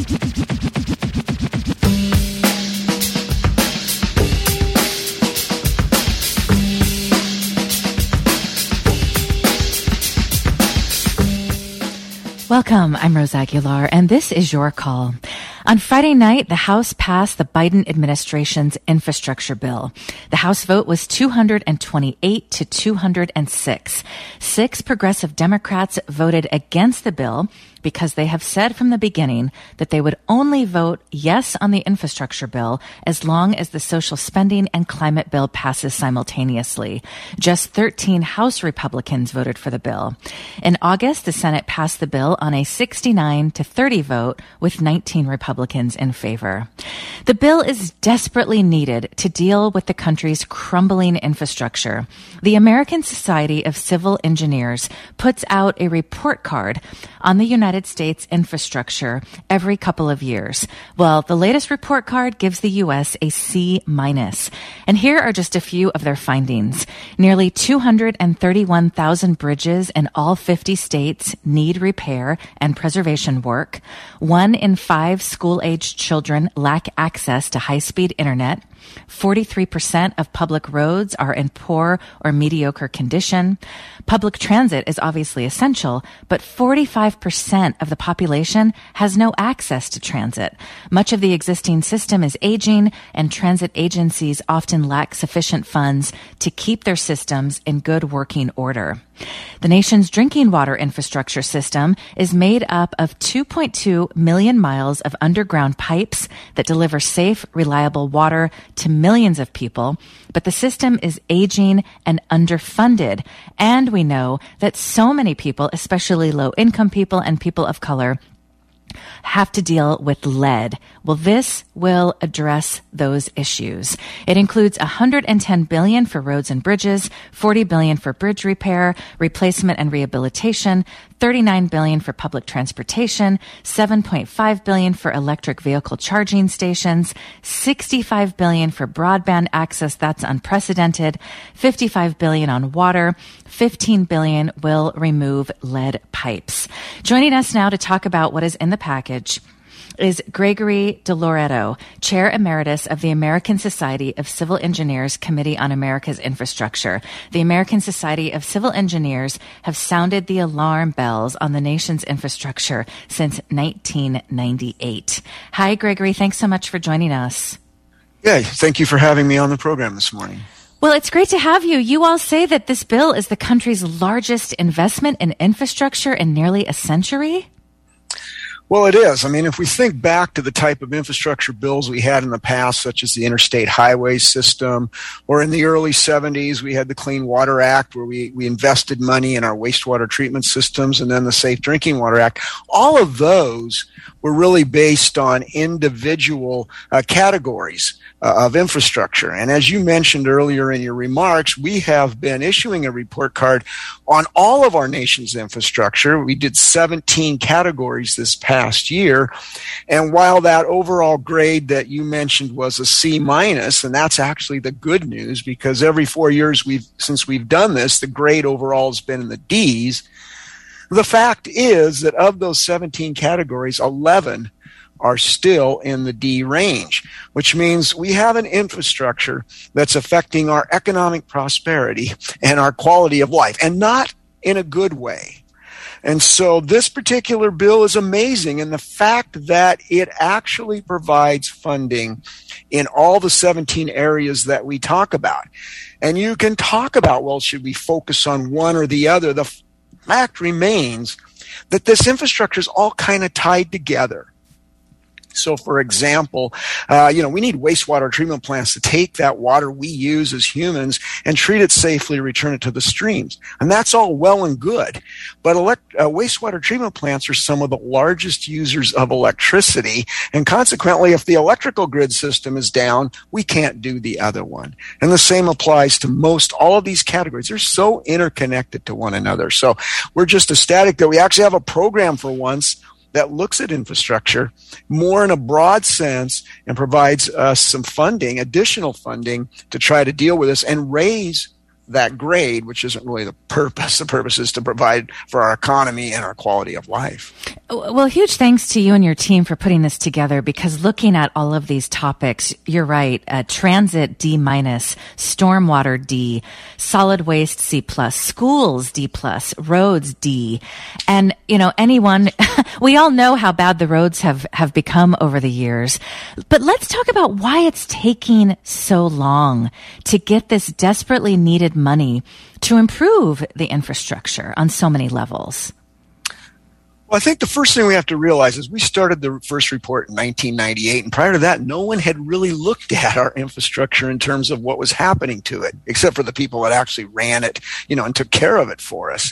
Welcome, I'm Rose Aguilar, and this is Your Call. On Friday night, the House passed the Biden administration's infrastructure bill. The House vote was 228 to 206. 6 progressive Democrats voted against the bill because they have said from the beginning that they would only vote yes on the infrastructure bill as long as the social spending and climate bill passes simultaneously. Just 13 House Republicans voted for the bill. In August, the Senate passed the bill on a 69 to 30 vote with 19 Republicans in favor. The bill is desperately needed to deal with the country's crumbling infrastructure. The American Society of Civil Engineers puts out a report card on the United States infrastructure every couple of years. Well, the latest report card gives the U.S. a C-. And here are just a few of their findings. Nearly 231,000 bridges in all 50 states need repair and preservation work. 1 in 5 school-aged children lack access to high-speed internet. 43% of public roads are in poor or mediocre condition. Public transit is obviously essential, but 45% of the population has no access to transit. Much of the existing system is aging, and transit agencies often lack sufficient funds to keep their systems in good working order. The nation's drinking water infrastructure system is made up of 2.2 million miles of underground pipes that deliver safe, reliable water to millions of people, but the system is aging and underfunded. And we know that so many people, especially low-income people and people of color, have to deal with lead. Well, this will address those issues. It includes $110 billion for roads and bridges, $40 billion for bridge repair, replacement and rehabilitation, $39 billion for public transportation, $7.5 billion for electric vehicle charging stations, $65 billion for broadband access, that's unprecedented, $55 billion on water, $15 billion will remove lead pipes. Joining us now to talk about what is in the package is Gregory DeLoreto, Chair Emeritus of the American Society of Civil Engineers Committee on America's Infrastructure. The American Society of Civil Engineers have sounded the alarm bells on the nation's infrastructure since 1998. Hi, Gregory. Thanks so much for joining us. Yeah, thank you for having me on the program this morning. Well, it's great to have you. You all say that this bill is the country's largest investment in infrastructure in nearly a century. Well, it is. I mean, if we think back to the type of infrastructure bills we had in the past, such as the Interstate Highway System, or in the early 70s, we had the Clean Water Act, where we invested money in our wastewater treatment systems, and then the Safe Drinking Water Act. All of those were really based on individual categories of infrastructure. And as you mentioned earlier in your remarks, we have been issuing a report card on all of our nation's infrastructure. We did 17 categories this past year. And while that overall grade that you mentioned was a C-, and that's actually the good news, because every 4 years since we've done this, the grade overall has been in the Ds. The fact is that of those 17 categories, 11 are still in the D range, which means we have an infrastructure that's affecting our economic prosperity and our quality of life, and not in a good way. And so this particular bill is amazing in the fact that it actually provides funding in all the 17 areas that we talk about. And you can talk about, well, should we focus on one or the other? The fact remains that this infrastructure is all kind of tied together. So, for example, we need wastewater treatment plants to take that water we use as humans and treat it safely, return it to the streams. And that's all well and good. But wastewater treatment plants are some of the largest users of electricity. And consequently, if the electrical grid system is down, we can't do the other one. And the same applies to all of these categories. They're so interconnected to one another. So we're just ecstatic that we actually have a program for once that looks at infrastructure more in a broad sense and provides us some funding, additional funding, to try to deal with this and raise that grade, which isn't really the purpose. The purpose is to provide for our economy and our quality of life. Well, huge thanks to you and your team for putting this together, because looking at all of these topics, you're right. Transit D-, stormwater D, solid waste C+, schools D+, roads D. And, anyone, we all know how bad the roads have become over the years. But let's talk about why it's taking so long to get this desperately needed money to improve the infrastructure on so many levels. Well, I think the first thing we have to realize is we started the first report in 1998, and prior to that, no one had really looked at our infrastructure in terms of what was happening to it, except for the people that actually ran it, and took care of it for us.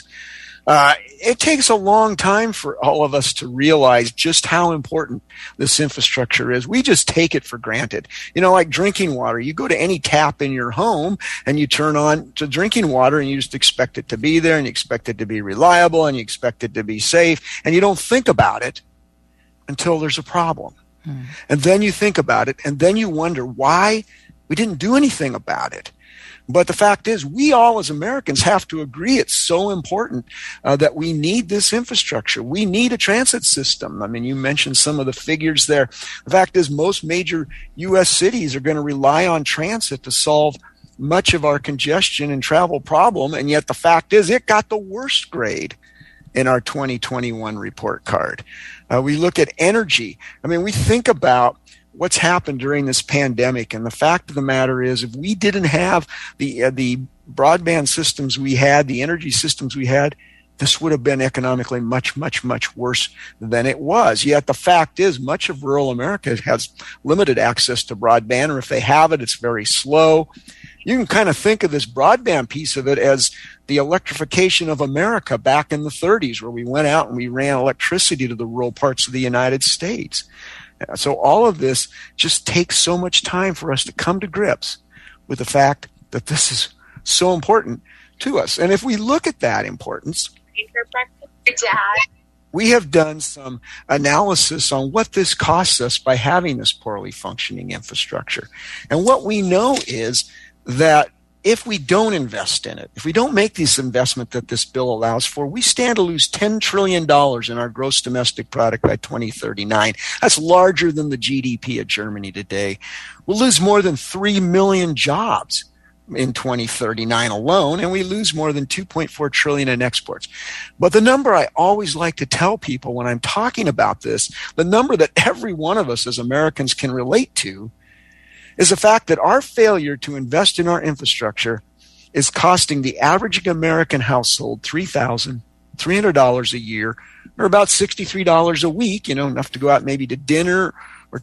It takes a long time for all of us to realize just how important this infrastructure is. We just take it for granted. Like drinking water. You go to any tap in your home and you turn on to drinking water and you just expect it to be there, and you expect it to be reliable, and you expect it to be safe, and you don't think about it until there's a problem. And then you think about it, and then you wonder why we didn't do anything about it. But the fact is, we all as Americans have to agree it's so important that we need this infrastructure. We need a transit system. I mean, you mentioned some of the figures there. The fact is, most major U.S. cities are going to rely on transit to solve much of our congestion and travel problem. And yet the fact is, it got the worst grade in our 2021 report card. We look at energy. I mean, we think about what's happened during this pandemic. And the fact of the matter is, if we didn't have the broadband systems we had, the energy systems we had, this would have been economically much, much, much worse than it was. Yet the fact is, much of rural America has limited access to broadband, or if they have it, it's very slow. You can kind of think of this broadband piece of it as the electrification of America back in the 30s, where we went out and we ran electricity to the rural parts of the United States. So all of this just takes so much time for us to come to grips with the fact that this is so important to us. And if we look at that importance, we have done some analysis on what this costs us by having this poorly functioning infrastructure. And what we know is that if we don't invest in it, if we don't make this investment that this bill allows for, we stand to lose $10 trillion in our gross domestic product by 2039. That's larger than the GDP of Germany today. We'll lose more than 3 million jobs in 2039 alone, and we lose more than 2.4 trillion in exports. But the number I always like to tell people when I'm talking about this, the number that every one of us as Americans can relate to, is the fact that our failure to invest in our infrastructure is costing the average American household $3,300 a year, or about $63 a week, enough to go out maybe to dinner, or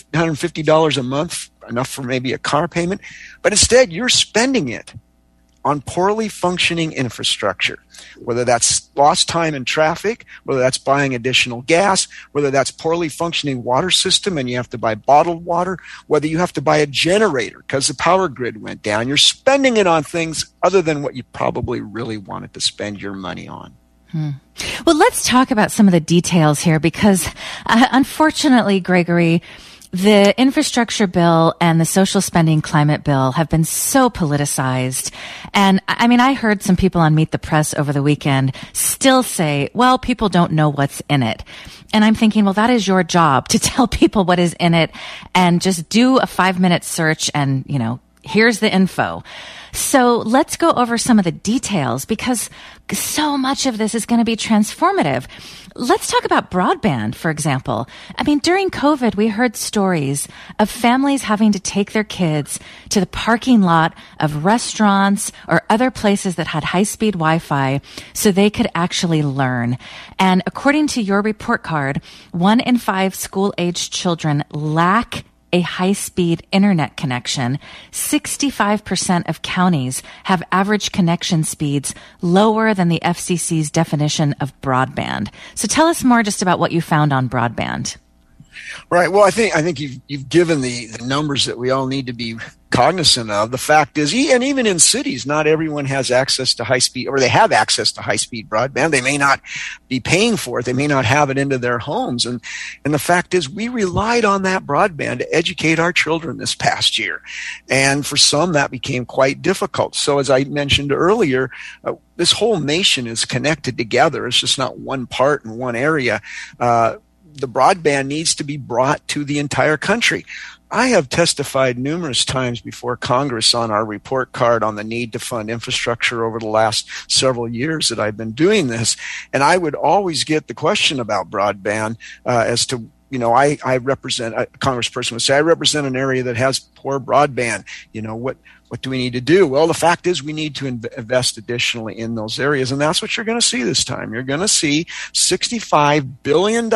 $250 a month, enough for maybe a car payment. But instead, you're spending it on poorly functioning infrastructure, whether that's lost time in traffic, whether that's buying additional gas, whether that's poorly functioning water system and you have to buy bottled water, whether you have to buy a generator because the power grid went down. You're spending it on things other than what you probably really wanted to spend your money on. Well, let's talk about some of the details here, because unfortunately, Gregory, the infrastructure bill and the social spending climate bill have been so politicized. And I heard some people on Meet the Press over the weekend still say, well, people don't know what's in it. And I'm thinking, well, that is your job to tell people what is in it, and just do a 5-minute search and, here's the info. So let's go over some of the details, because so much of this is going to be transformative. Let's talk about broadband, for example. During COVID, we heard stories of families having to take their kids to the parking lot of restaurants or other places that had high-speed Wi-Fi so they could actually learn. And according to your report card, 1 in 5 school-aged children lack a high-speed internet connection. 65% of counties have average connection speeds lower than the FCC's definition of broadband. So tell us more just about what you found on broadband. Right. Well, I think you've given the numbers that we all need to be cognizant of. The fact is, and even in cities, not everyone has access to high speed, or they have access to high speed broadband. They may not be paying for it. They may not have it into their homes. And the fact is, we relied on that broadband to educate our children this past year. And for some, that became quite difficult. So as I mentioned earlier, this whole nation is connected together. It's just not one part in one area. The broadband needs to be brought to the entire country. I have testified numerous times before Congress on our report card on the need to fund infrastructure over the last several years that I've been doing this. And I would always get the question about broadband as to, I represent, a congressperson would say, I represent an area that has poor broadband. What do we need to do? Well, the fact is we need to invest additionally in those areas. And that's what you're going to see this time. You're going to see $65 billion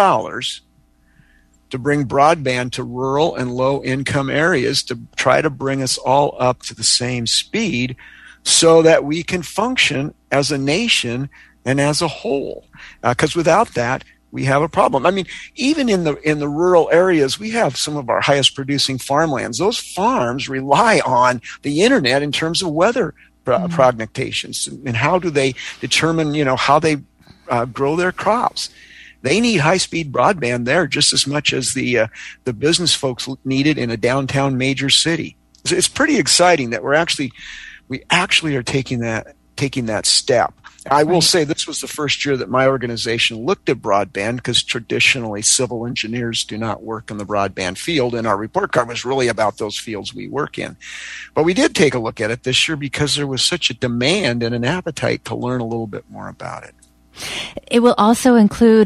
to bring broadband to rural and low-income areas to try to bring us all up to the same speed so that we can function as a nation and as a whole. Because without that, we have a problem. I mean, even in the rural areas, we have some of our highest producing farmlands. Those farms rely on the internet in terms of weather prognostications and how do they determine, how they grow their crops. They need high-speed broadband there just as much as the business folks need it in a downtown major city. So it's pretty exciting that we actually are taking that step. I will say this was the first year that my organization looked at broadband because traditionally civil engineers do not work in the broadband field, and our report card was really about those fields we work in. But we did take a look at it this year because there was such a demand and an appetite to learn a little bit more about it. It will also include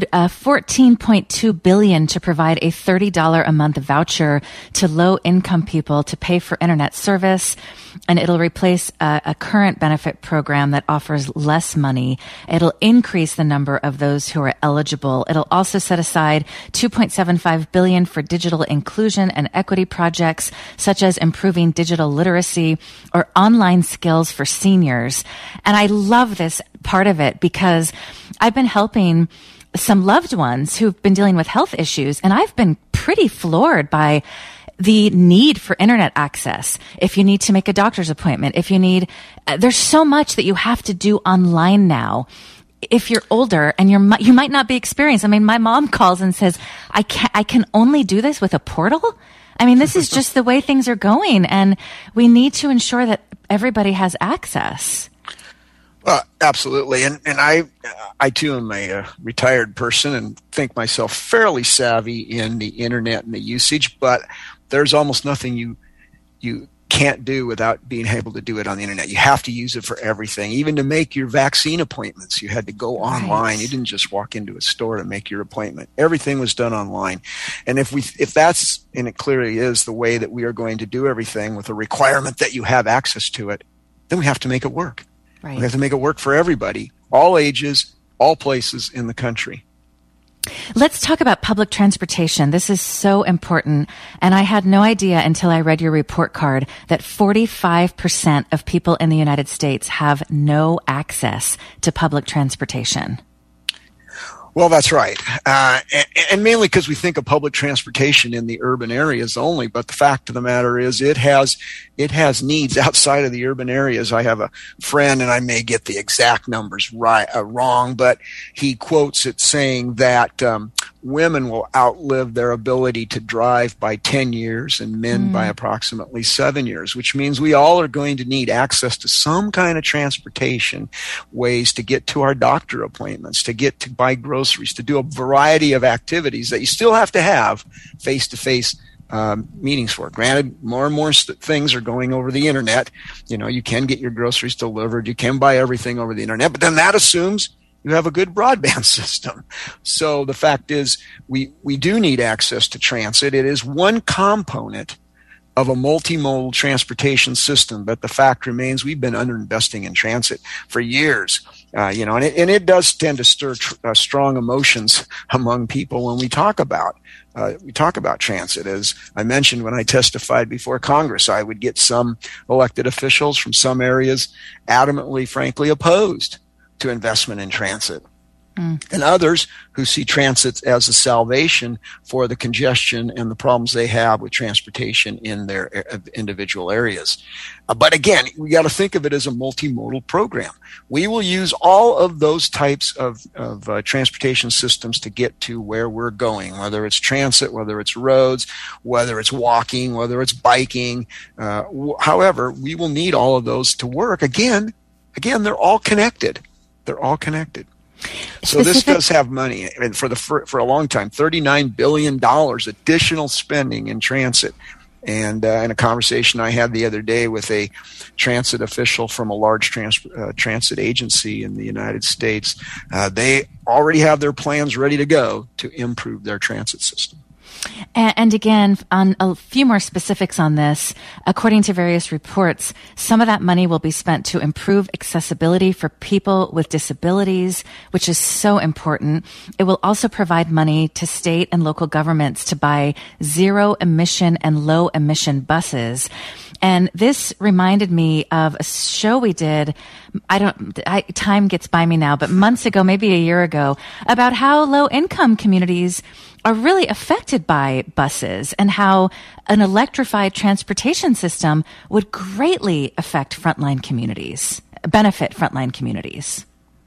$14.2 billion to provide a $30 a month voucher to low-income people to pay for internet service, and it'll replace a current benefit program that offers less money. It'll increase the number of those who are eligible. It'll also set aside $2.75 billion for digital inclusion and equity projects, such as improving digital literacy or online skills for seniors. And I love this part of it because I've been helping some loved ones who've been dealing with health issues, and I've been pretty floored by the need for internet access. If you need to make a doctor's appointment, there's so much that you have to do online now. If you're older and you might not be experienced. I mean, my mom calls and says, I can only do this with a portal. I mean, this is just the way things are going, and we need to ensure that everybody has access. Well, absolutely. And I too am a retired person and think myself fairly savvy in the internet and the usage, but there's almost nothing you can't do without being able to do it on the internet. You have to use it for everything. Even to make your vaccine appointments, you had to go online. Right. You didn't just walk into a store to make your appointment. Everything was done online. And if that's, and it clearly is the way that we are going to do everything with a requirement that you have access to it, then we have to make it work. Right. We have to make it work for everybody, all ages, all places in the country. Let's talk about public transportation. This is so important. And I had no idea until I read your report card that 45% of people in the United States have no access to public transportation. Well, that's right. And mainly because we think of public transportation in the urban areas only. But the fact of the matter is it has needs outside of the urban areas. I have a friend, and I may get the exact numbers wrong, but he quotes it saying that women will outlive their ability to drive by 10 years and men by approximately 7 years, which means we all are going to need access to some kind of transportation ways to get to our doctor appointments, to get to buy groceries, to do a variety of activities that you still have to have face-to-face meetings for. Granted, more and more things are going over the internet. You can get your groceries delivered. You can buy everything over the internet, but then that assumes you have a good broadband system. So the fact is we do need access to transit. It is one component of a multimodal transportation system, but the fact remains we've been underinvesting in transit for years. And it does tend to stir strong emotions among people when we talk about transit. As I mentioned when I testified before Congress, I would get some elected officials from some areas adamantly, frankly, opposed to investment in transit. and others who see transit as a salvation for the congestion and the problems they have with transportation in their individual areas. But again, we got to think of it as a multimodal program. We will use all of those types of transportation systems to get to where we're going, whether it's transit, whether it's roads, whether it's walking, whether it's biking. However, we will need all of those to work. Again, they're all connected. They're all connected. So this does have money, and for a long time, $39 billion additional spending in transit. And in a conversation I had the other day with a transit official from a large transit agency in the United States, they already have their plans ready to go to improve their transit system. And again, on a few more specifics on this, according to various reports, some of that money will be spent to improve accessibility for people with disabilities, which is so important. It will also provide money to state and local governments to buy zero emission and low emission buses. And this reminded me of a show we did, time gets by me now, but months ago, maybe a year ago, about how low income communities are really affected by buses and how an electrified transportation system would greatly benefit frontline communities.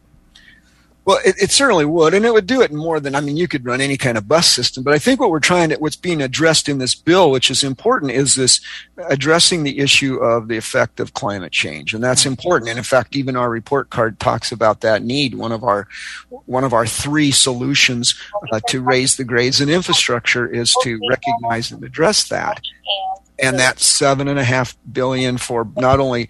Well, it certainly would, and it would do it more than, you could run any kind of bus system. But I think what's being addressed in this bill, which is important, is this addressing the issue of the effect of climate change. And that's important. And in fact, even our report card talks about that need. One of our three solutions to raise the grades in infrastructure is to recognize and address that. And that's $7.5 billion for not only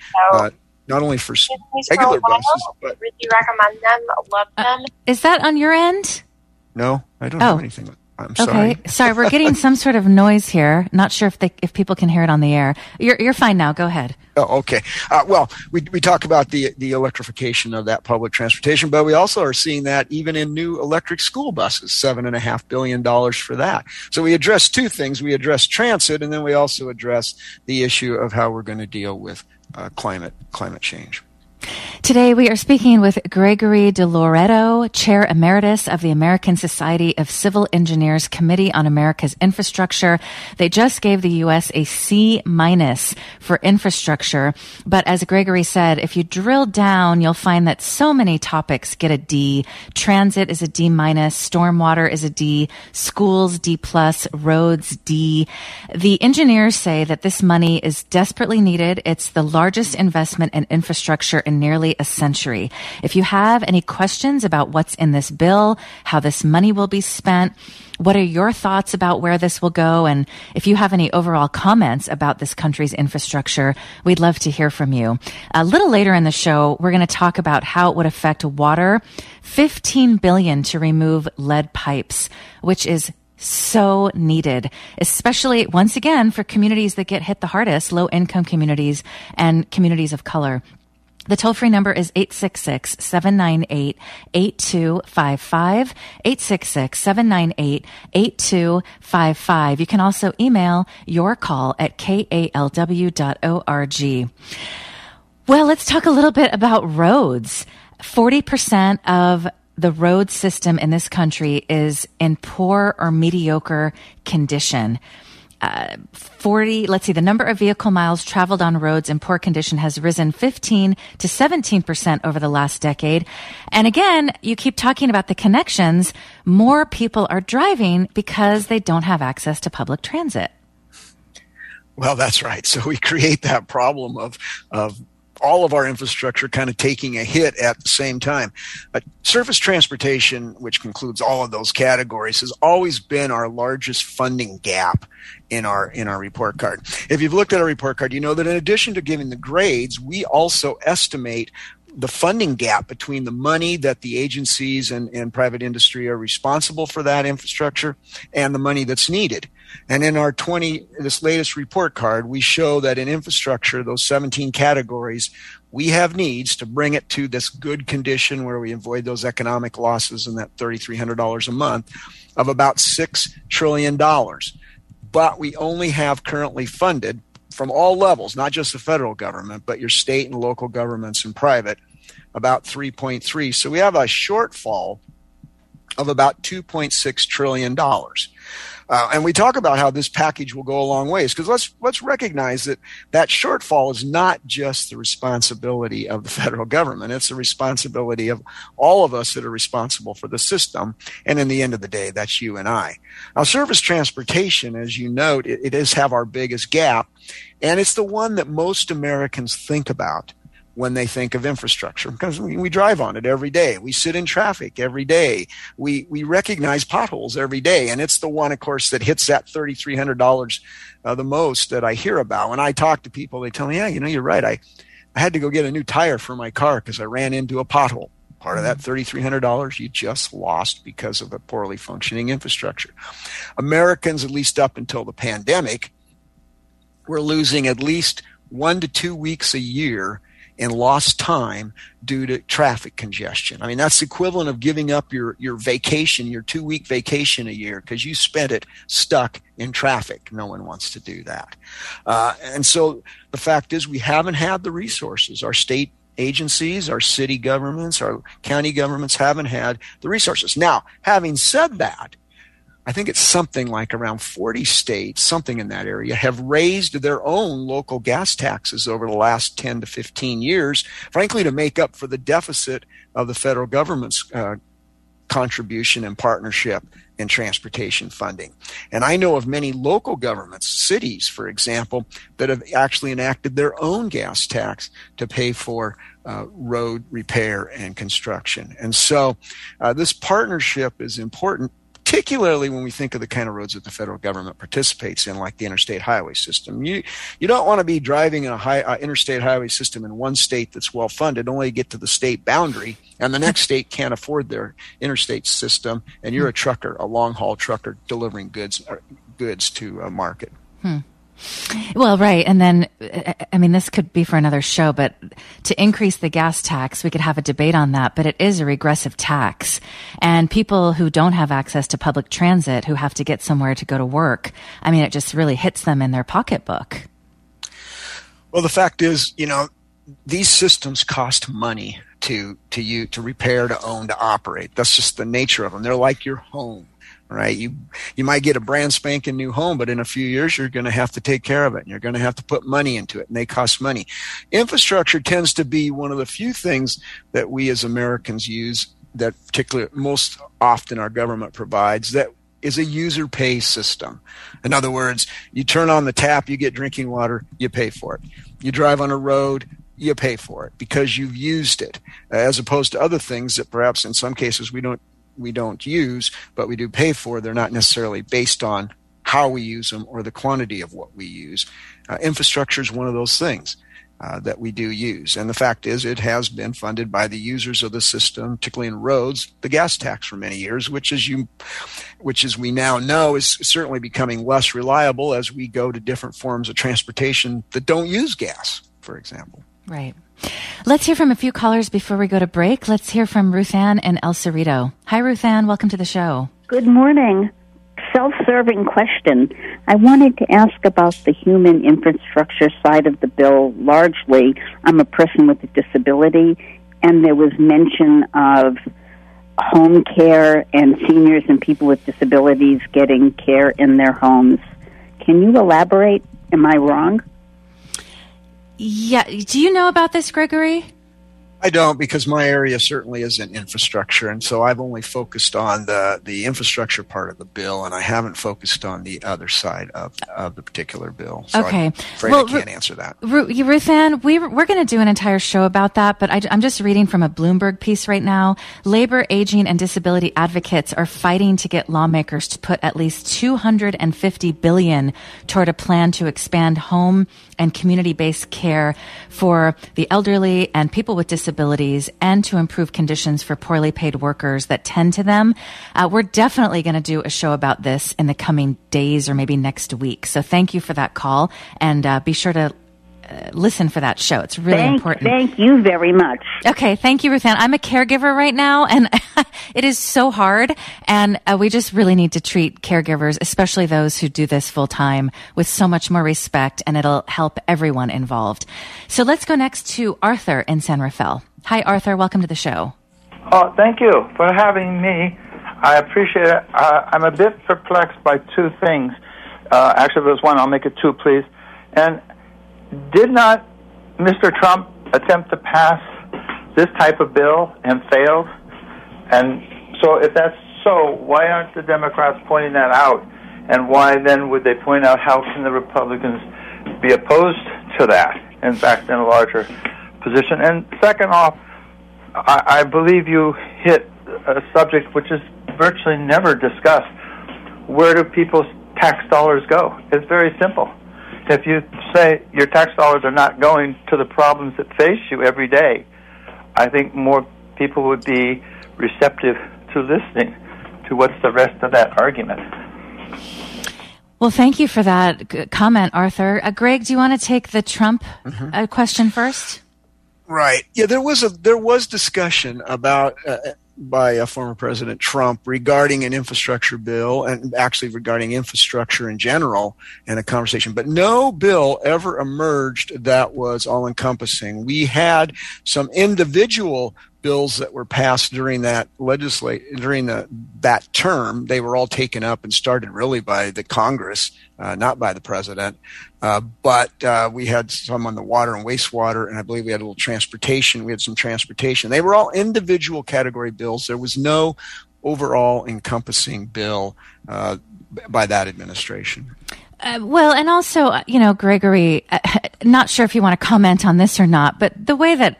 for regular buses, but would you recommend them? Love them. Is that on your end? No, I don't have anything. I'm sorry. Okay, sorry, we're getting some sort of noise here. Not sure if people can hear it on the air. You're fine now. Go ahead. Oh, okay. Well, we talk about the electrification of that public transportation, but we also are seeing that even in new electric school buses, $7.5 billion for that. So we address two things. We address transit, and then we also address the issue of how we're going to deal with climate change. Today we are speaking with Gregory DiLoreto, Chair Emeritus of the American Society of Civil Engineers Committee on America's Infrastructure. They just gave the U.S. a C- for infrastructure. But as Gregory said, if you drill down, you'll find that so many topics get a D. Transit is a D-, stormwater is a D, schools D+, roads D. The engineers say that this money is desperately needed. It's the largest investment in infrastructure in nearly a century. If you have any questions about what's in this bill, how this money will be spent, what are your thoughts about where this will go? And if you have any overall comments about this country's infrastructure, we'd love to hear from you. A little later in the show, we're going to talk about how it would affect water. $15 billion to remove lead pipes, which is so needed, especially once again for communities that get hit the hardest, low-income communities and communities of color. The toll-free number is 866-798-8255, 866-798-8255. You can also email your call at kalw.org. Well, let's talk a little bit about roads. 40% of the road system in this country is in poor or mediocre condition. The number of vehicle miles traveled on roads in poor condition has risen 15 to 17% over the last decade. And again, you keep talking about the connections. More people are driving because they don't have access to public transit. Well, that's right. So we create that problem of all of our infrastructure kind of taking a hit at the same time. Surface transportation, which includes all of those categories, has always been our largest funding gap in our report card. If you've looked at our report card, you know that in addition to giving the grades, we also estimate the funding gap between the money that the agencies and private industry are responsible for that infrastructure and the money that's needed. And in our this latest report card, we show that in infrastructure, those 17 categories, we have needs to bring it to this good condition where we avoid those economic losses and that $3,300 a month of about $6 trillion. But we only have currently funded from all levels, not just the federal government, but your state and local governments and private, about 3.3. So we have a shortfall of about $2.6 trillion. And we talk about how this package will go a long ways, because let's recognize that shortfall is not just the responsibility of the federal government. It's the responsibility of all of us that are responsible for the system. And in the end of the day, that's you and I. Now, surface transportation, as you note, it does have our biggest gap, and it's the one that most Americans think about when they think of infrastructure, because we drive on it every day. We sit in traffic every day. We recognize potholes every day. And it's the one, of course, that hits that $3,300 the most that I hear about. When I talk to people, they tell me, yeah, you're right. I had to go get a new tire for my car because I ran into a pothole. Part of that $3,300 you just lost because of a poorly functioning infrastructure. Americans, at least up until the pandemic, were losing at least 1 to 2 weeks a year in lost time due to traffic congestion. I mean, that's the equivalent of giving up your vacation, your 2-week vacation a year, because you spent it stuck in traffic. No one wants to do that. And so the fact is, we haven't had the resources. Our state agencies, our city governments, our county governments haven't had the resources. Now, having said that, I think it's something like around 40 states, something in that area, have raised their own local gas taxes over the last 10 to 15 years, frankly, to make up for the deficit of the federal government's contribution and partnership in transportation funding. And I know of many local governments, cities, for example, that have actually enacted their own gas tax to pay for road repair and construction. And so this partnership is important, particularly when we think of the kind of roads that the federal government participates in, like the interstate highway system. You don't want to be driving a interstate highway system in one state that's well funded, only to get to the state boundary, and the next state can't afford their interstate system, and you're a trucker, a long haul trucker delivering goods to a market. Well, right. And then, I mean, this could be for another show, but to increase the gas tax, we could have a debate on that, but it is a regressive tax. And people who don't have access to public transit, who have to get somewhere to go to work, I mean, it just really hits them in their pocketbook. Well, the fact is, these systems cost money to repair, to own, to operate. That's just the nature of them. They're like your home. Right? You might get a brand spanking new home, but in a few years, you're going to have to take care of it, and you're going to have to put money into it, and they cost money. Infrastructure tends to be one of the few things that we as Americans use, that particularly most often our government provides, that is a user pay system. In other words, you turn on the tap, you get drinking water, you pay for it. You drive on a road, you pay for it because you've used it, as opposed to other things that perhaps in some cases we don't use, but we do pay for. They're not necessarily based on how we use them or the quantity of what we use. Infrastructure is one of those things that we do use. And the fact is, it has been funded by the users of the system, particularly in roads, the gas tax for many years, which as we now know is certainly becoming less reliable as we go to different forms of transportation that don't use gas, for example. Right. Let's hear from a few callers before we go to break. Let's hear from Ruth Ann in El Cerrito. Hi, Ruth Ann. Welcome to the show. Good morning. Self-serving question. I wanted to ask about the human infrastructure side of the bill. Largely, I'm a person with a disability, and there was mention of home care and seniors and people with disabilities getting care in their homes. Can you elaborate? Am I wrong? Yeah. Do you know about this, Gregory? I don't, because my area certainly isn't infrastructure, and so I've only focused on the infrastructure part of the bill, and I haven't focused on the other side of the particular bill. So okay. I'm afraid I can't answer that. Ruth Ann, we're going to do an entire show about that, but I'm just reading from a Bloomberg piece right now. Labor, aging, and disability advocates are fighting to get lawmakers to put at least $250 billion toward a plan to expand home and community-based care for the elderly and people with disabilities, and to improve conditions for poorly paid workers that tend to them. We're definitely going to do a show about this in the coming days or maybe next week. So thank you for that call, and be sure to listen for that show. It's really important. Thank you very much. Okay, thank you, Ruth Ann. I'm a caregiver right now, and it is so hard, and we just really need to treat caregivers, especially those who do this full time, with so much more respect, and it'll help everyone involved. So let's go next to Arthur in San Rafael. Hi, Arthur. Welcome to the show. Oh, thank you for having me. I appreciate it. I'm a bit perplexed by two things. Actually, if there's one, I'll make it two, please. And did not Mr. Trump attempt to pass this type of bill and failed? And so if that's so, why aren't the Democrats pointing that out? And why then would they point out how can the Republicans be opposed to that, in fact, in a larger position? And second off, I believe you hit a subject which is virtually never discussed. Where do people's tax dollars go? It's very simple. If you say your tax dollars are not going to the problems that face you every day, I think more people would be receptive to listening to what's the rest of that argument. Well, thank you for that comment, Arthur. Greg, do you want to take the Trump question first? Right. Yeah, there was discussion about by former President Trump regarding an infrastructure bill and actually regarding infrastructure in general and a conversation. But no bill ever emerged that was all-encompassing. We had some individual bills that were passed during that that term. They were all taken up and started really by the Congress, not by the president. But we had some on the water and wastewater, and I believe we had a little transportation. We had some transportation. They were all individual category bills. There was no overall encompassing bill by that administration. Well, and also, Gregory, not sure if you want to comment on this or not, but the way that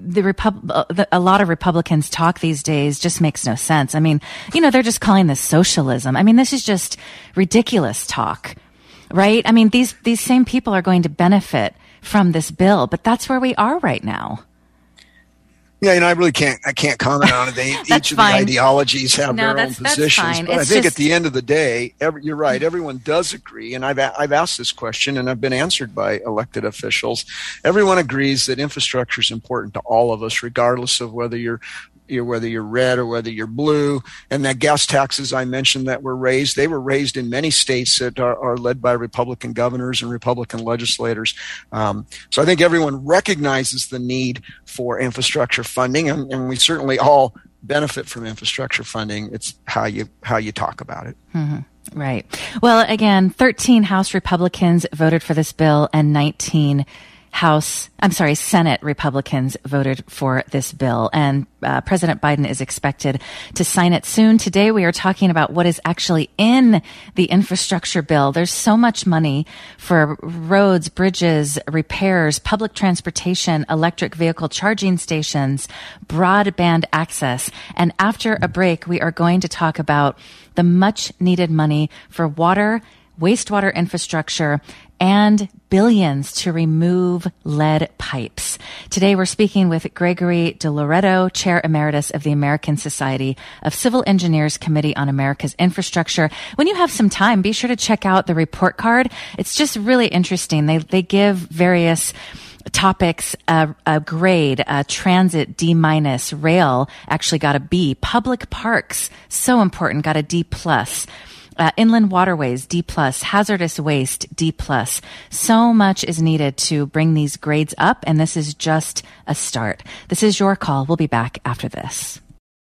a lot of Republicans talk these days just makes no sense. I mean, they're just calling this socialism. I mean, this is just ridiculous talk, right? I mean, these same people are going to benefit from this bill, but that's where we are right now. Yeah, I really can't comment on it. Each of the ideologies have their own positions. But I think at the end of the day, you're right. Everyone does agree, and I've asked this question, and I've been answered by elected officials. Everyone agrees that infrastructure is important to all of us, regardless of whether you're red or whether you're blue. And that gas taxes I mentioned that were raised, they were raised in many states that are led by Republican governors and Republican legislators. So I think everyone recognizes the need for infrastructure funding, and we certainly all benefit from infrastructure funding. It's how you talk about it. Mm-hmm. Right. Well, again, 13 House Republicans voted for this bill and 19 Senate Republicans voted for this bill, and President Biden is expected to sign it soon. Today, we are talking about what is actually in the infrastructure bill. There's so much money for roads, bridges, repairs, public transportation, electric vehicle charging stations, broadband access. And after a break, we are going to talk about the much needed money for water, wastewater infrastructure, and billions to remove lead pipes. Today we're speaking with Gregory DiLoretto, Chair Emeritus of the American Society of Civil Engineers Committee on America's Infrastructure. When you have some time, be sure to check out the report card. It's just really interesting. They give various topics a grade. Transit D-, rail actually got a B. Public parks, so important, got a D+. Inland waterways, D+, hazardous waste, D+. So much is needed to bring these grades up, and this is just a start. This is Your Call. We'll be back after this.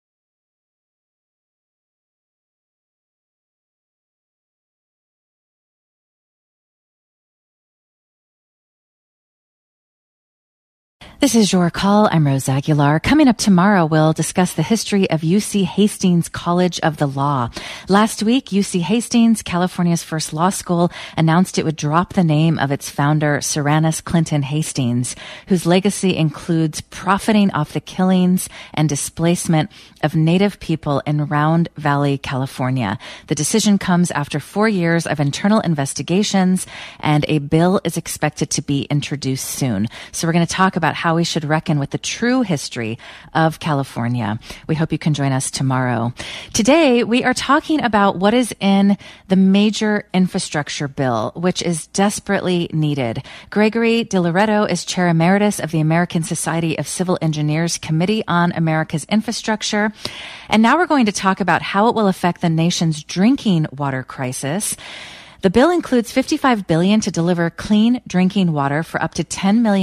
This is Your Call. I'm Rose Aguilar. Coming up tomorrow, we'll discuss the history of UC Hastings College of the Law. Last week, UC Hastings, California's first law school, announced it would drop the name of its founder, Seranus Clinton Hastings, whose legacy includes profiting off the killings and displacement of Native people in Round Valley, California. The decision comes after 4 years of internal investigations, and a bill is expected to be introduced soon. So we're going to talk about how we should reckon with the true history of California. We hope you can join us tomorrow. Today, we are talking about what is in the major infrastructure bill, which is desperately needed. Gregory DiLoretto is Chair Emeritus of the American Society of Civil Engineers Committee on America's Infrastructure. And now we're going to talk about how it will affect the nation's drinking water crisis. The bill includes $55 billion to deliver clean drinking water for up to 10 million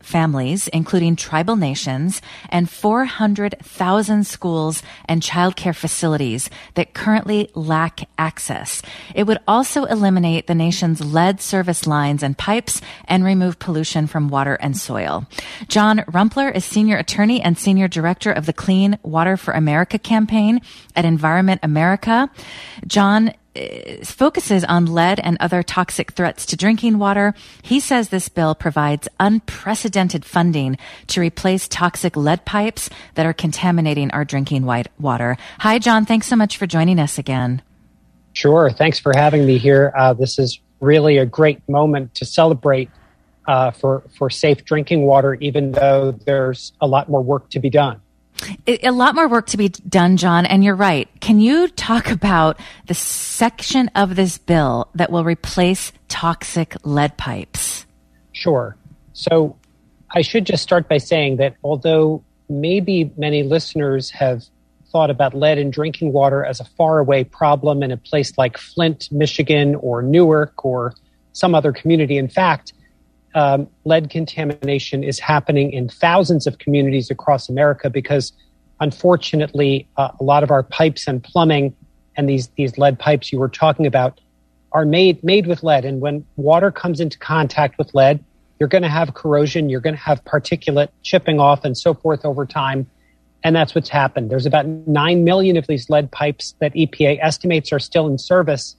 families, including tribal nations, and 400,000 schools and childcare facilities that currently lack access. It would also eliminate the nation's lead service lines and pipes and remove pollution from water and soil. John Rumpler is Senior Attorney and Senior Director of the Clean Water for America campaign at Environment America. John focuses on lead and other toxic threats to drinking water. He says this bill provides unprecedented funding to replace toxic lead pipes that are contaminating our drinking water. Hi, John. Thanks so much for joining us again. Sure. Thanks for having me here. This is really a great moment to celebrate for safe drinking water, even though there's a lot more work to be done. A lot more work to be done, John, and you're right. Can you talk about the section of this bill that will replace toxic lead pipes? Sure. So I should just start by saying that although maybe many listeners have thought about lead in drinking water as a faraway problem in a place like Flint, Michigan, or Newark, or some other community, in fact, lead contamination is happening in thousands of communities across America because, unfortunately, a lot of our pipes and plumbing and these lead pipes you were talking about are made with lead. And when water comes into contact with lead, you're going to have corrosion, you're going to have particulate chipping off and so forth over time. And that's what's happened. There's about 9 million of these lead pipes that EPA estimates are still in service.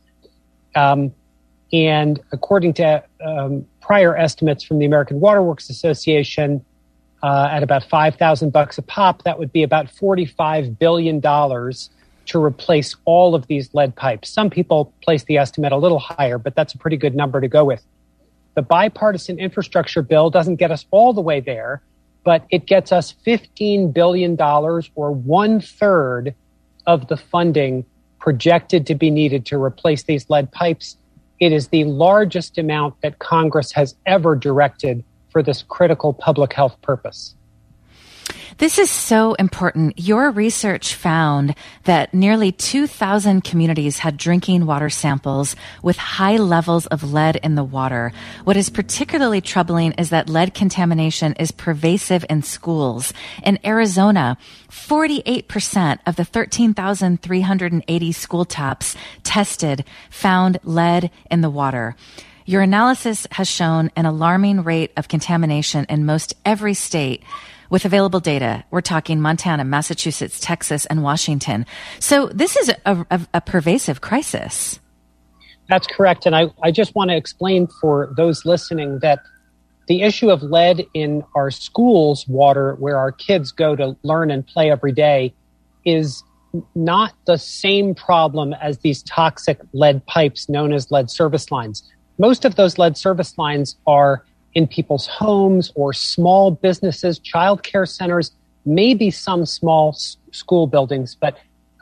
And according to prior estimates from the American Water Works Association, at about $5,000 a pop, that would be about $45 billion to replace all of these lead pipes. Some people place the estimate a little higher, but that's a pretty good number to go with. The bipartisan infrastructure bill doesn't get us all the way there, but it gets us $15 billion, or 1/3 of the funding projected to be needed to replace these lead pipes. It is the largest amount that Congress has ever directed for this critical public health purpose. This is so important. Your research found that nearly 2,000 communities had drinking water samples with high levels of lead in the water. What is particularly troubling is that lead contamination is pervasive in schools. In Arizona, 48% of the 13,380 school taps tested found lead in the water. Your analysis has shown an alarming rate of contamination in most every state. With available data, we're talking Montana, Massachusetts, Texas, and Washington. So this is a pervasive crisis. That's correct. And I just want to explain for those listening that the issue of lead in our schools' water, where our kids go to learn and play every day, is not the same problem as these toxic lead pipes known as lead service lines. Most of those lead service lines are in people's homes or small businesses, child care centers, maybe some small school buildings. But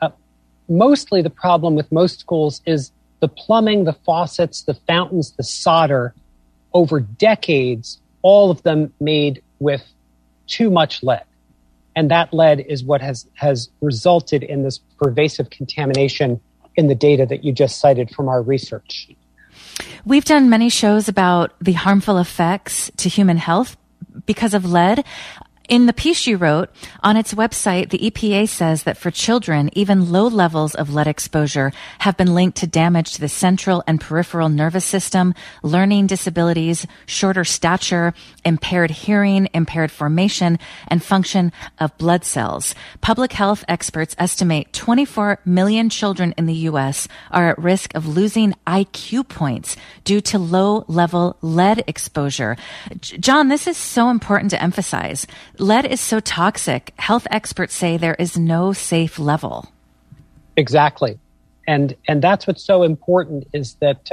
mostly the problem with most schools is the plumbing, the faucets, the fountains, the solder, over decades, all of them made with too much lead. And that lead is what has resulted in this pervasive contamination in the data that you just cited from our research. We've done many shows about the harmful effects to human health because of lead. In the piece you wrote, on its website, the EPA says that for children, even low levels of lead exposure have been linked to damage to the central and peripheral nervous system, learning disabilities, shorter stature, impaired hearing, impaired formation, and function of blood cells. Public health experts estimate 24 million children in the U.S. are at risk of losing IQ points due to low-level lead exposure. John, this is so important to emphasize. Lead is so toxic. Health experts say there is no safe level. Exactly. And that's what's so important is that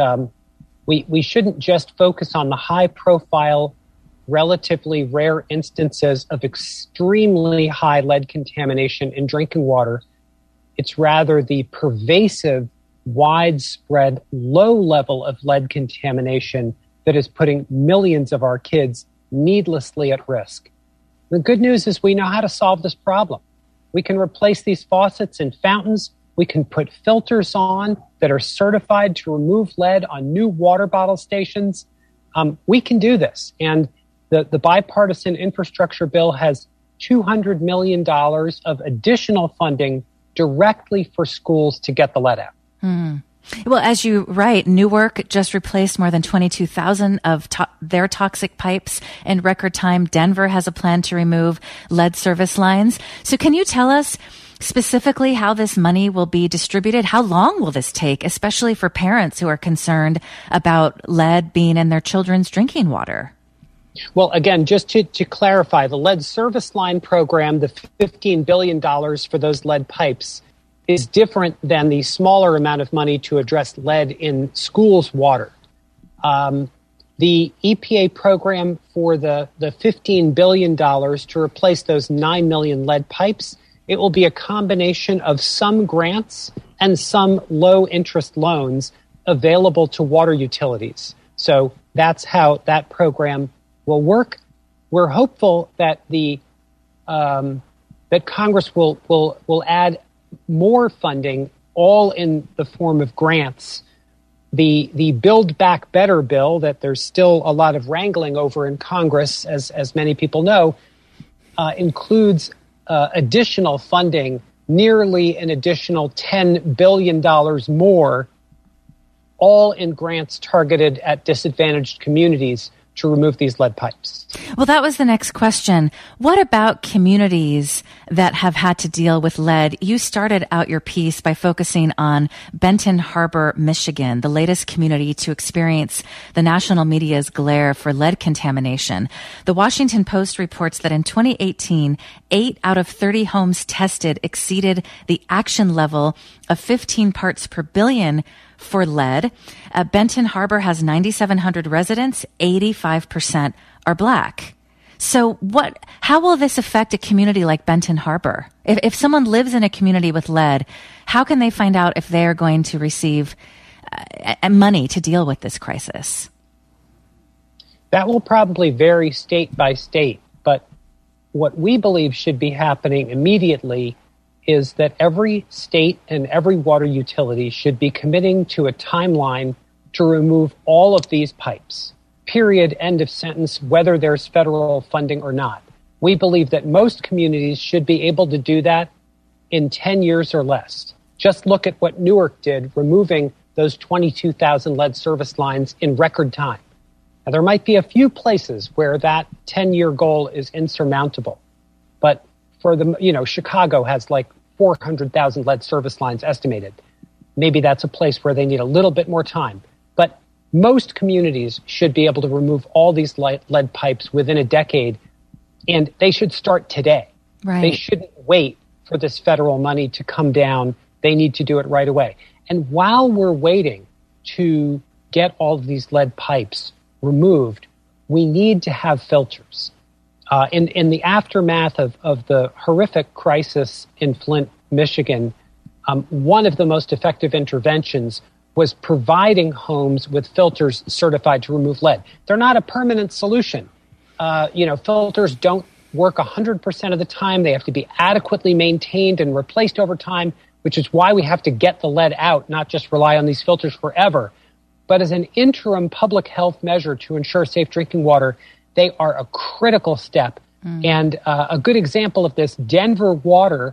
we shouldn't just focus on the high profile, relatively rare instances of extremely high lead contamination in drinking water. It's rather the pervasive, widespread, low level of lead contamination that is putting millions of our kids needlessly at risk. The good news is we know how to solve this problem. We can replace these faucets and fountains. We can put filters on that are certified to remove lead on new water bottle stations. We can do this. And The bipartisan infrastructure bill has $200 million of additional funding directly for schools to get the lead out. Well, as you write, Newark just replaced more than 22,000 of their toxic pipes in record time. Denver has a plan to remove lead service lines. So can you tell us specifically how this money will be distributed? How long will this take, especially for parents who are concerned about lead being in their children's drinking water? Well, again, just to clarify, the lead service line program, the $15 billion for those lead pipes, is different than the smaller amount of money to address lead in schools' water. The EPA program for the $15 billion to replace those 9 million lead pipes, it will be a combination of some grants and some low-interest loans available to water utilities. So that's how that program will work. We're hopeful that that Congress will add more funding, all in the form of grants. The Build Back Better bill that there's still a lot of wrangling over in Congress, as many people know, includes additional funding, nearly an additional $10 billion more, all in grants targeted at disadvantaged communities to remove these lead pipes. Well, that was the next question. What about communities that have had to deal with lead? You started out your piece by focusing on Benton Harbor, Michigan, the latest community to experience the national media's glare for lead contamination. The Washington Post reports that in 2018, 8 out of 30 homes tested exceeded the action level of 15 parts per billion for lead. Benton Harbor has 9,700 residents. 85% are Black. So how will this affect a community like Benton Harbor? If someone lives in a community with lead, how can they find out if they are going to receive money to deal with this crisis? That will probably vary state by state, but what we believe should be happening immediately is that every state and every water utility should be committing to a timeline to remove all of these pipes. Period. End of sentence, whether there's federal funding or not. We believe that most communities should be able to do that in 10 years or less. Just look at what Newark did, removing those 22,000 lead service lines in record time. Now, there might be a few places where that 10-year goal is insurmountable, but for Chicago has like 400,000 lead service lines estimated. Maybe that's a place where they need a little bit more time. But most communities should be able to remove all these lead pipes within a decade, and they should start today. Right. They shouldn't wait for this federal money to come down. They need to do it right away. And while we're waiting to get all of these lead pipes removed, we need to have filters. In the aftermath of the horrific crisis in Flint, Michigan, one of the most effective interventions was providing homes with filters certified to remove lead. They're not a permanent solution. Filters don't work 100% of the time. They have to be adequately maintained and replaced over time, which is why we have to get the lead out, not just rely on these filters forever. But as an interim public health measure to ensure safe drinking water, they are a critical step. And a good example of this, Denver Water,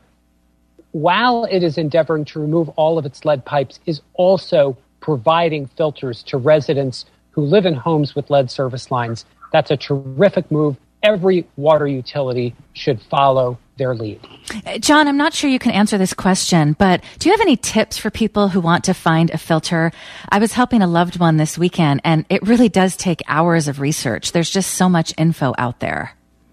while it is endeavoring to remove all of its lead pipes, is also providing filters to residents who live in homes with lead service lines. That's a terrific move. Every water utility should follow their lead. John, I'm not sure you can answer this question, but do you have any tips for people who want to find a filter? I was helping a loved one this weekend, and it really does take hours of research. There's just so much info out there.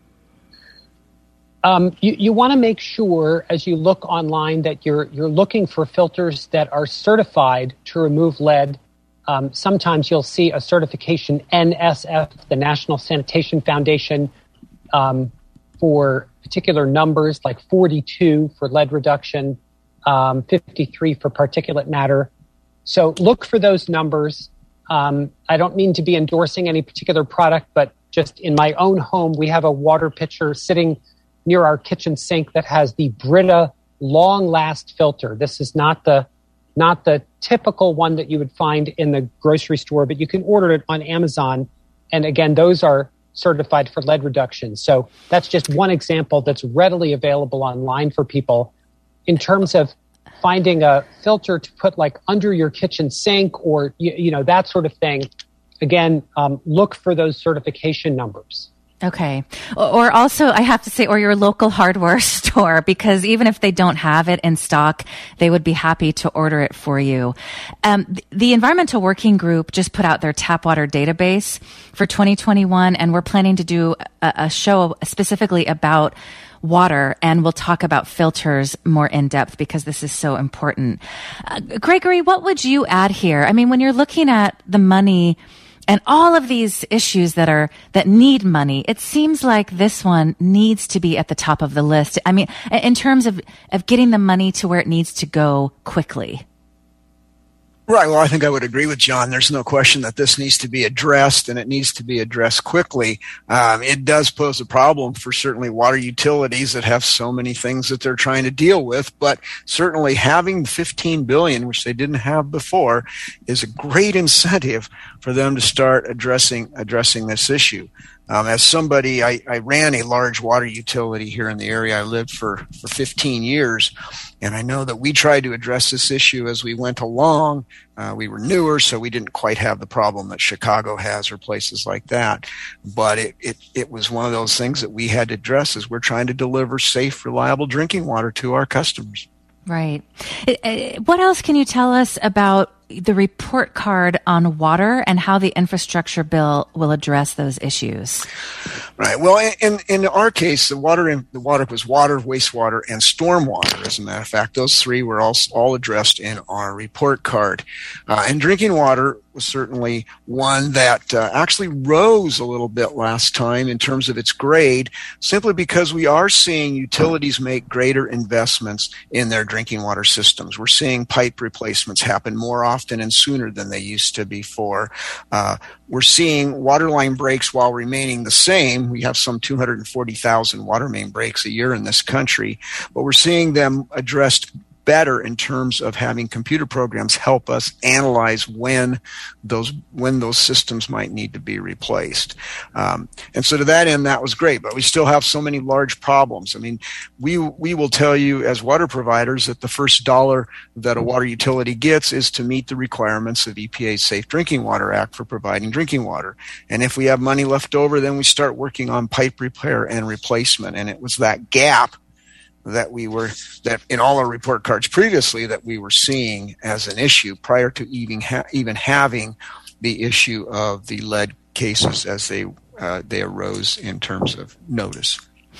You want to make sure, as you look online, that you're looking for filters that are certified to remove lead. Sometimes you'll see a certification NSF, the National Sanitation Foundation, for particular numbers like 42 for lead reduction, 53 for particulate matter. So look for those numbers. I don't mean to be endorsing any particular product, but just in my own home, we have a water pitcher sitting near our kitchen sink that has the Brita Long Last filter. This is not the typical one that you would find in the grocery store, but you can order it on Amazon. And again, those are certified for lead reduction. So that's just one example that's readily available online for people. In terms of finding a filter to put like under your kitchen sink or, that sort of thing, again, look for those certification numbers. Okay. Or also, I have to say, or your local hardware store, because even if they don't have it in stock, they would be happy to order it for you. The Environmental Working Group just put out their tap water database for 2021, and we're planning to do a show specifically about water, and we'll talk about filters more in depth because this is so important. Gregory, what would you add here? I mean, when you're looking at the money and all of these issues that need money, it seems like this one needs to be at the top of the list. I mean, in terms of getting the money to where it needs to go quickly. Right. Well, I think I would agree with John. There's no question that this needs to be addressed, and it needs to be addressed quickly. It does pose a problem for certainly water utilities that have so many things that they're trying to deal with, but certainly having $15 billion, which they didn't have before, is a great incentive for them to start addressing this issue. As somebody, I ran a large water utility here in the area. I lived for 15 years, and I know that we tried to address this issue as we went along. We were newer, so we didn't quite have the problem that Chicago has or places like that. But it was one of those things that we had to address as we're trying to deliver safe, reliable drinking water to our customers. Right. What else can you tell us about the report card on water and how the infrastructure bill will address those issues? Right. Well, in our case, the water was water, wastewater, and stormwater. As a matter of fact, those three were all addressed in our report card. And drinking water was certainly one that actually rose a little bit last time in terms of its grade, simply because we are seeing utilities make greater investments in their drinking water systems. We're seeing pipe replacements happen more often and sooner than they used to before. We're seeing water line breaks while remaining the same. We have some 240,000 water main breaks a year in this country, but we're seeing them addressed better in terms of having computer programs help us analyze when those systems might need to be replaced. And so to that end, that was great, but we still have so many large problems. I mean, we will tell you as water providers that the first dollar that a water utility gets is to meet the requirements of EPA's Safe Drinking Water Act for providing drinking water. And if we have money left over, then we start working on pipe repair and replacement. And it was that gap that in all our report cards previously that we were seeing as an issue prior to even having the issue of the lead cases as they arose in terms of notice.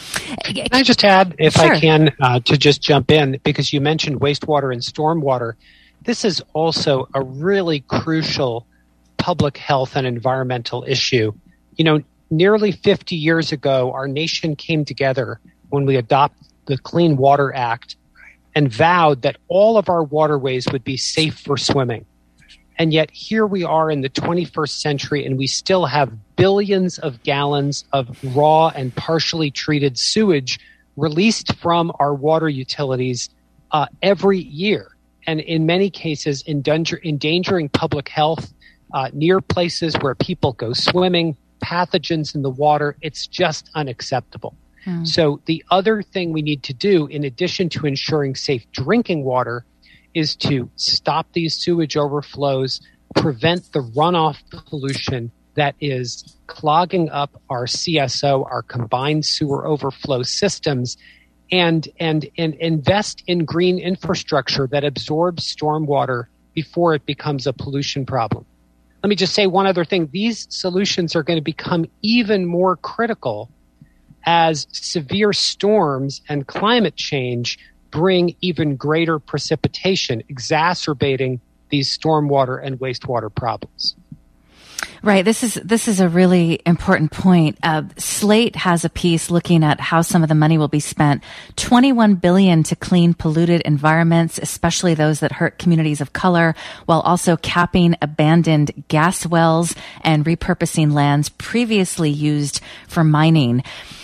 Can I just add, if Sure. I can, to just jump in, because you mentioned wastewater and stormwater. This is also a really crucial public health and environmental issue. Nearly 50 years ago, our nation came together when we adopted the Clean Water Act and vowed that all of our waterways would be safe for swimming. And yet here we are in the 21st century, and we still have billions of gallons of raw and partially treated sewage released from our water utilities every year. And in many cases, endangering public health near places where people go swimming, pathogens in the water. It's just unacceptable. So the other thing we need to do, in addition to ensuring safe drinking water, is to stop these sewage overflows, prevent the runoff pollution that is clogging up our CSO, our combined sewer overflow systems, and invest in green infrastructure that absorbs stormwater before it becomes a pollution problem. Let me just say one other thing. These solutions are going to become even more critical as severe storms and climate change bring even greater precipitation, exacerbating these stormwater and wastewater problems. Right. This is a really important point. Slate has a piece looking at how some of the money will be spent. $21 billion to clean polluted environments, especially those that hurt communities of color, while also capping abandoned gas wells and repurposing lands previously used for mining.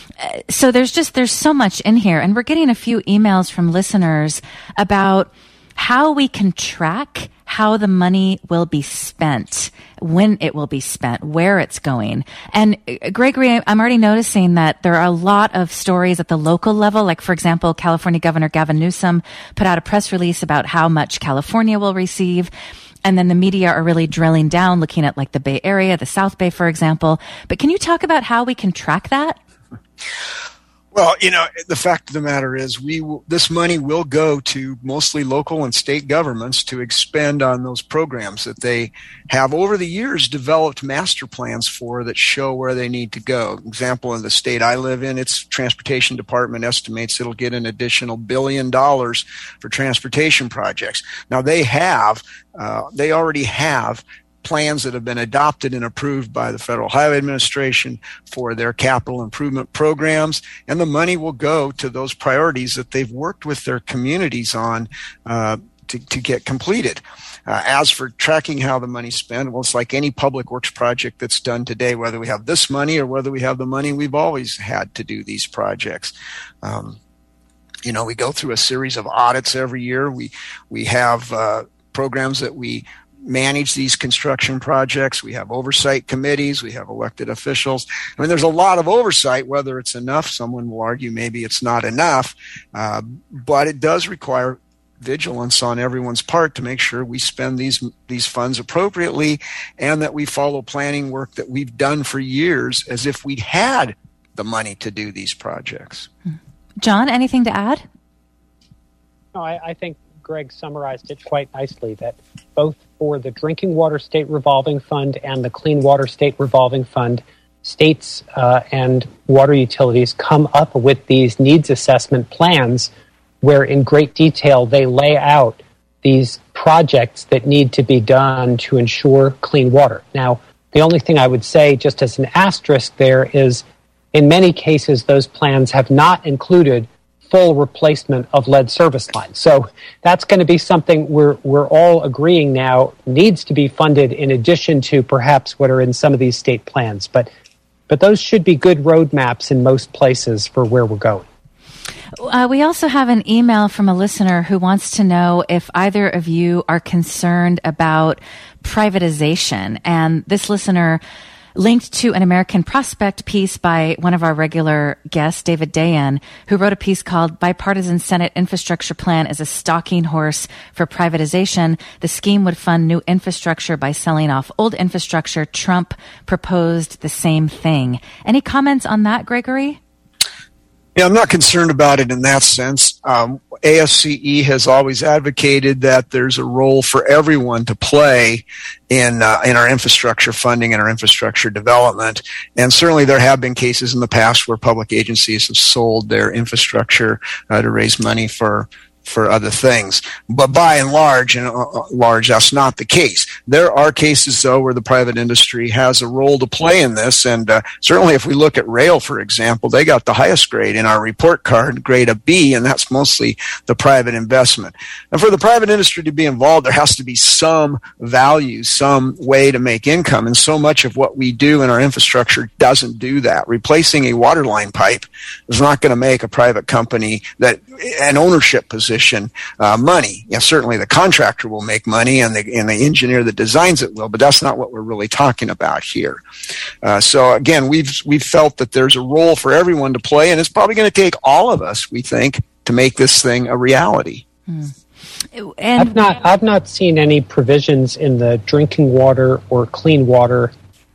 So there's so much in here, and we're getting a few emails from listeners about how we can track how the money will be spent, when it will be spent, where it's going. And Gregory, I'm already noticing that there are a lot of stories at the local level. Like, for example, California Governor Gavin Newsom put out a press release about how much California will receive. And then the media are really drilling down, looking at like the Bay Area, the South Bay, for example. But can you talk about how we can track that? Well, the fact of the matter is this money will go to mostly local and state governments to expend on those programs that they have over the years developed master plans for that show where they need to go. Example, in the state I live in, its transportation department estimates it'll get an additional $1 billion for transportation projects. Now they already have plans that have been adopted and approved by the Federal Highway Administration for their capital improvement programs, and the money will go to those priorities that they've worked with their communities on to get completed. As for tracking how the money's spent, well, it's like any public works project that's done today, whether we have this money or whether we have the money we've always had to do these projects. We go through a series of audits every year. We have programs that we manage these construction projects. We have oversight committees. We have elected officials. I mean, there's a lot of oversight. Whether it's enough, someone will argue maybe it's not enough, but it does require vigilance on everyone's part to make sure we spend these funds appropriately and that we follow planning work that we've done for years as if we'd had the money to do these projects. John, anything to add? No, I think Greg summarized it quite nicely, that both for the Drinking Water State Revolving Fund and the Clean Water State Revolving Fund, states and water utilities come up with these needs assessment plans where in great detail they lay out these projects that need to be done to ensure clean water. Now, the only thing I would say, just as an asterisk there, is in many cases those plans have not included full replacement of lead service lines. So that's going to be something we're all agreeing now needs to be funded in addition to perhaps what are in some of these state plans. But those should be good roadmaps in most places for where we're going. We also have an email from a listener who wants to know if either of you are concerned about privatization. And this listener linked to an American Prospect piece by one of our regular guests, David Dayan, who wrote a piece called Bipartisan Senate Infrastructure Plan is a Stalking Horse for Privatization. The scheme would fund new infrastructure by selling off old infrastructure. Trump proposed the same thing. Any comments on that, Gregory? Yeah, I'm not concerned about it in that sense. ASCE has always advocated that there's a role for everyone to play in our infrastructure funding and our infrastructure development. And certainly there have been cases in the past where public agencies have sold their infrastructure to raise money for other things. But by and large, that's not the case. There are cases, though, where the private industry has a role to play in this. And certainly if we look at rail, for example, they got the highest grade in our report card, grade a B, and that's mostly the private investment. And for the private industry to be involved, there has to be some value, some way to make income. And so much of what we do in our infrastructure doesn't do that. Replacing a water line pipe is not going to make a private company that an ownership position money. Yeah, certainly the contractor will make money and the engineer that designs it will, but that's not what we're really talking about here. So again, we've felt that there's a role for everyone to play, and it's probably going to take all of us, we think, to make this thing a reality. And I've not seen any provisions in the drinking water or clean water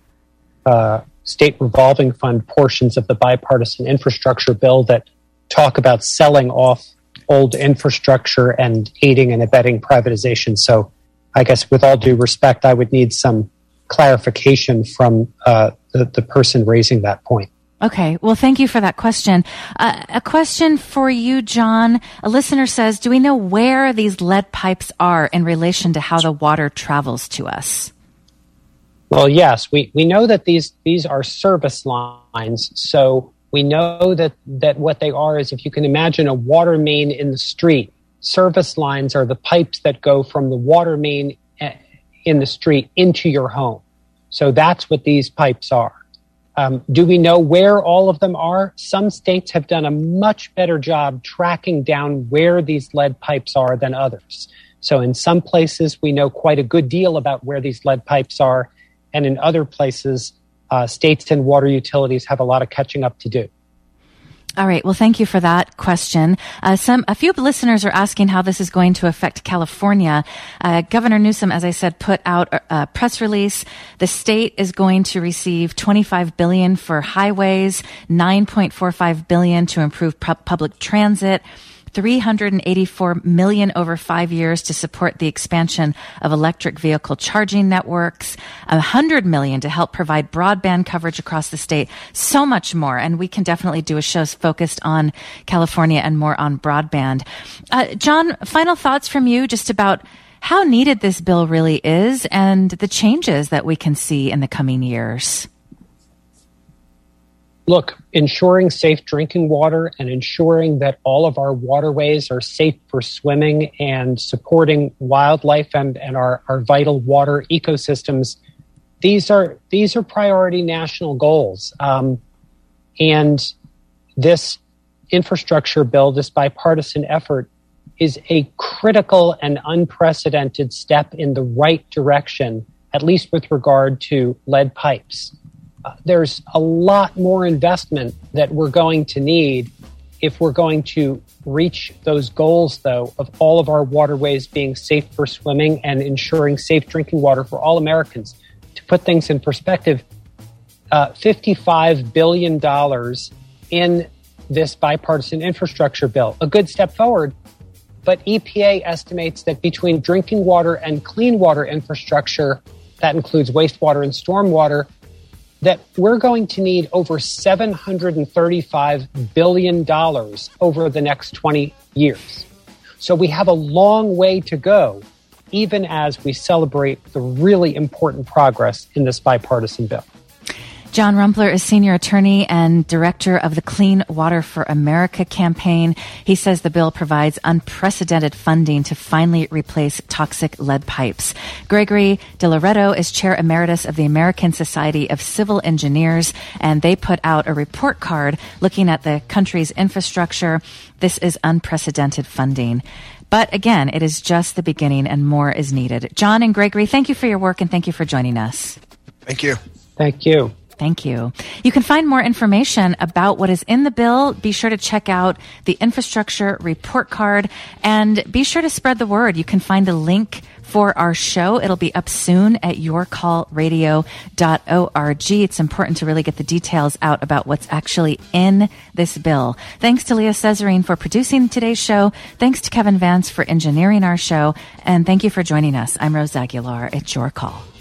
state revolving fund portions of the bipartisan infrastructure bill that talk about selling off old infrastructure and aiding and abetting privatization. So I guess with all due respect, I would need some clarification from the person raising that point. Okay. Well, thank you for that question. A question for you, John. A listener says, do we know where these lead pipes are in relation to how the water travels to us? Well, yes, we know that these are service lines. So we know that what they are is, if you can imagine a water main in the street, service lines are the pipes that go from the water main in the street into your home. So that's what these pipes are. Do we know where all of them are? Some states have done a much better job tracking down where these lead pipes are than others. So in some places, we know quite a good deal about where these lead pipes are. And in other places, states and water utilities have a lot of catching up to do. All right. Well, thank you for that question. A few listeners are asking how this is going to affect California. Governor Newsom, as I said, put out a press release. The state is going to receive $25 billion for highways, $9.45 billion to improve public transit, $384 million over 5 years to support the expansion of electric vehicle charging networks, $100 million to help provide broadband coverage across the state, so much more. And we can definitely do a show focused on California and more on broadband. John, final thoughts from you just about how needed this bill really is and the changes that we can see in the coming years. Look, ensuring safe drinking water and ensuring that all of our waterways are safe for swimming and supporting wildlife and our vital water ecosystems, these are priority national goals. And this infrastructure bill, this bipartisan effort, is a critical and unprecedented step in the right direction, at least with regard to lead pipes. There's a lot more investment that we're going to need if we're going to reach those goals, though, of all of our waterways being safe for swimming and ensuring safe drinking water for all Americans. To put things in perspective, $55 billion in this bipartisan infrastructure bill, a good step forward. But EPA estimates that between drinking water and clean water infrastructure, that includes wastewater and stormwater, that we're going to need over $735 billion over the next 20 years. So we have a long way to go, even as we celebrate the really important progress in this bipartisan bill. John Rumpler is senior attorney and director of the Clean Water for America campaign. He says the bill provides unprecedented funding to finally replace toxic lead pipes. Gregory DeLoretto is chair emeritus of the American Society of Civil Engineers, and they put out a report card looking at the country's infrastructure. This is unprecedented funding. But again, it is just the beginning and more is needed. John and Gregory, thank you for your work and thank you for joining us. Thank you. Thank you. Thank you. You can find more information about what is in the bill. Be sure to check out the infrastructure report card and be sure to spread the word. You can find a link for our show. It'll be up soon at yourcallradio.org. It's important to really get the details out about what's actually in this bill. Thanks to Leah Cesarine for producing today's show. Thanks to Kevin Vance for engineering our show. And thank you for joining us. I'm Rose Aguilar. It's Your Call.